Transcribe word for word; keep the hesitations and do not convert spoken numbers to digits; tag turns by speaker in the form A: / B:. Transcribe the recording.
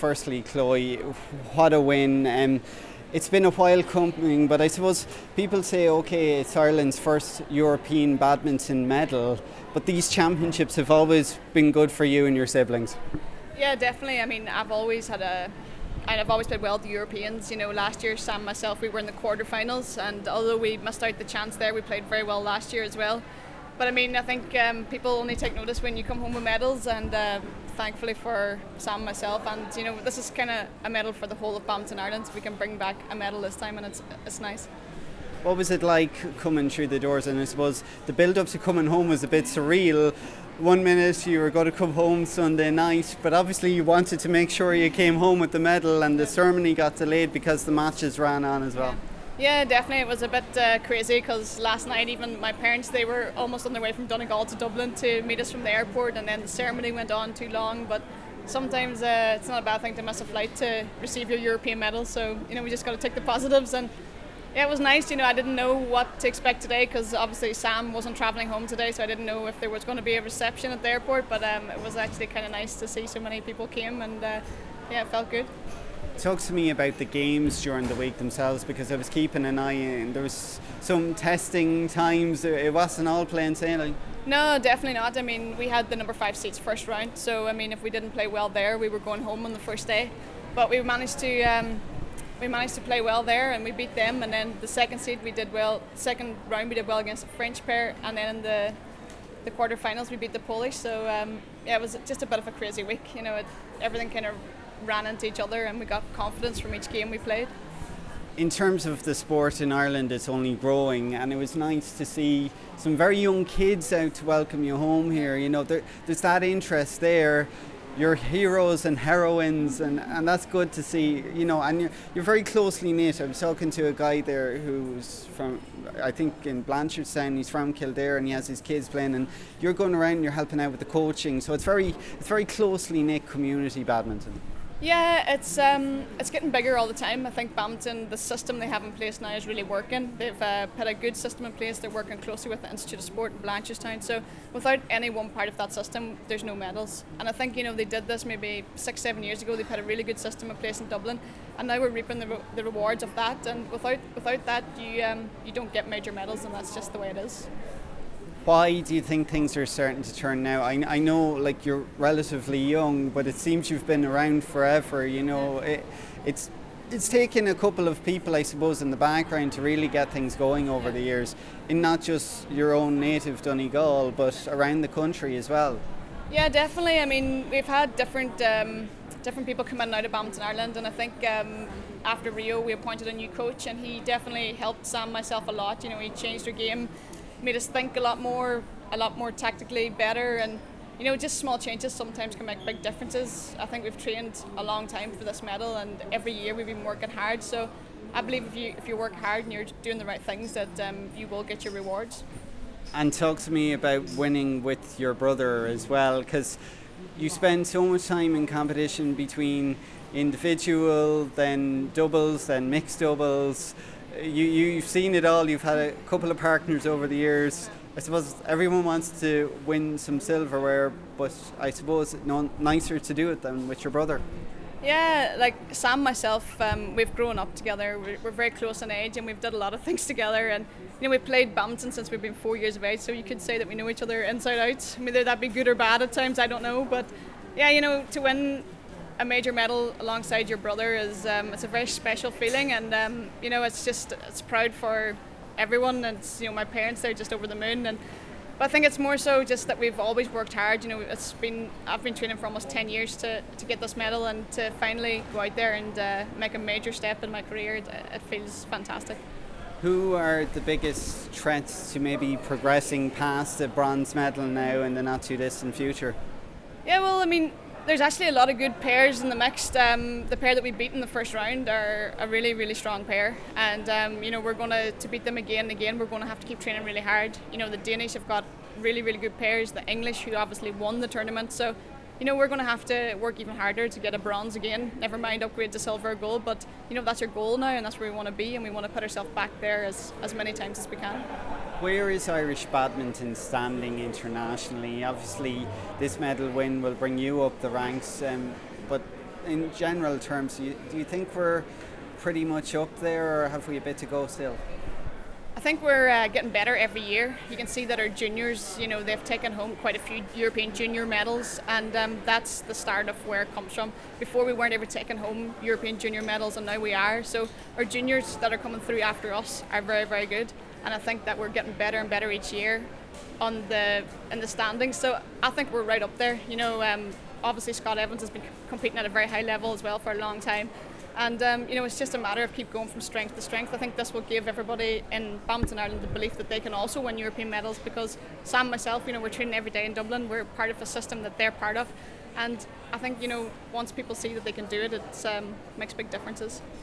A: Firstly, Chloe, what a win. Um, it's been a while coming, but I suppose people say, okay, it's Ireland's first European badminton medal, but these championships have always been good for you and your siblings.
B: Yeah, definitely. I mean, I've always had a, and I've always played well at the Europeans. You know, last year, Sam and myself, we were in the quarterfinals, and although we missed out the chance there, we played very well last year as well. But I mean, I think um, people only take notice when you come home with medals, and uh, thankfully for Sam and myself, and you know, this is kind of a medal for the whole of Badminton Ireland. So we can bring back a medal this time, and it's it's nice.
A: What was it like coming through the doors? And I suppose the build-up to coming home was a bit surreal. One minute you were going to come home Sunday night, but obviously you wanted to make sure you came home with the medal, and the ceremony got delayed because the matches ran on as well.
B: Yeah. Yeah, definitely. It was a bit uh, crazy because last night even my parents, they were almost on their way from Donegal to Dublin to meet us from the airport, and then the ceremony went on too long. But sometimes uh, it's not a bad thing to miss a flight to receive your European medal. So, you know, we just got to take the positives. And yeah, it was nice. You know, I didn't know what to expect today because obviously Sam wasn't travelling home today, so I didn't know if there was going to be a reception at the airport. But um, it was actually kind of nice to see so many people came, and uh, yeah, it felt good.
A: Talk to me about the games during the week themselves, because I was keeping an eye in. There was some testing times. It wasn't all plain sailing.
B: No, definitely not. I mean, we had the number five seeds first round, so I mean, if we didn't play well there, we were going home on the first day. But we managed to um, we managed to play well there, and we beat them. And then the second seed, we did well. Second round, we did well against the French pair, and then in the the quarterfinals, we beat the Polish. So um, yeah, it was just a bit of a crazy week. You know, it, everything kind of ran into each other, and we got confidence from each game we played.
A: In terms of the sport in Ireland, it's only growing, and it was nice to see some very young kids out to welcome you home here. You know, there, there's that interest there. You're heroes and heroines, and, and that's good to see. You know, and you're, you're very closely knit. I was talking to a guy there who's from, I think in Blanchardstown. He's from Kildare, and he has his kids playing. And you're going around and you're helping out with the coaching. So it's very, it's very closely knit community badminton.
B: Yeah, it's um, it's getting bigger all the time. I think badminton, the system they have in place now is really working. They've uh, put a good system in place. They're working closely with the Institute of Sport in Blanchardstown. So without any one part of that system, there's no medals. And I think, you know, they did this maybe six, seven years ago. They put a really good system in place in Dublin, and now we're reaping the, re- the rewards of that. And without without that, you um, you don't get major medals, and that's just the way it is.
A: Why do you think things are starting to turn now? I, I know, like, you're relatively young, but it seems you've been around forever. You know, it, it's it's taken a couple of people, I suppose, in the background to really get things going over the years, in not just your own native Donegal, but around the country as well.
B: Yeah, definitely. I mean, we've had different um, different people come in and out of Badminton Ireland, and I think um, after Rio, we appointed a new coach, and he definitely helped Sam and myself a lot. You know, he changed our game, made us think a lot more, a lot more tactically better, and you know, just small changes sometimes can make big differences. I think we've trained a long time for this medal, and every year we've been working hard. So I believe if you if you work hard and you're doing the right things, that um, you will get your rewards.
A: And talk to me about winning with your brother as well, because you spend so much time in competition between individual, then doubles, then mixed doubles. You, you've seen it all. You've had a couple of partners over the years. I suppose everyone wants to win some silverware, but I suppose it's no nicer to do it than with your brother.
B: Yeah, like Sam and myself, um, we've grown up together. We're, we're very close in age, and we've done a lot of things together. And you know, we played badminton since we've been four years of age, so you could say that we know each other inside out. Whether that be good or bad at times, I don't know. But yeah, you know, to win a major medal alongside your brother is um, it's a very special feeling, and um, you know, it's just it's proud for everyone. And it's, you know, my parents, they're just over the moon. And but I think it's more so just that we've always worked hard. You know, it's been I've been training for almost ten years to, to get this medal, and to finally go out there and uh, make a major step in my career, it, it feels fantastic.
A: Who are the biggest threats to maybe progressing past the bronze medal now in the not too distant future?
B: Yeah, well, I mean, there's actually a lot of good pairs in the mixed. Um, the pair that we beat in the first round are a really, really strong pair, and um, you know, we're going to to beat them again and again. We're going to have to keep training really hard. You know, the Danish have got really, really good pairs. The English, who obviously won the tournament, so you know, we're going to have to work even harder to get a bronze again. Never mind upgrade to silver or gold, but you know, that's our goal now, and that's where we want to be, and we want to put ourselves back there as as many times as we can.
A: Where is Irish badminton standing internationally? Obviously, this medal win will bring you up the ranks, um, but in general terms, do you, do you think we're pretty much up there, or have we a bit to go still?
B: I think we're uh, getting better every year. You can see that our juniors, you know, they've taken home quite a few European junior medals, and um, that's the start of where it comes from. Before we weren't ever taking home European junior medals, and now we are. So our juniors that are coming through after us are very, very good, and I think that we're getting better and better each year on the in the standings. So I think we're right up there. You know, um, obviously Scott Evans has been competing at a very high level as well for a long time. And um, you know, it's just a matter of keep going from strength to strength. I think this will give everybody in badminton Ireland the belief that they can also win European medals, because Sam and myself, you know, we're training every day in Dublin. We're part of a system that they're part of, and I think, you know, once people see that they can do it, it um, makes big differences.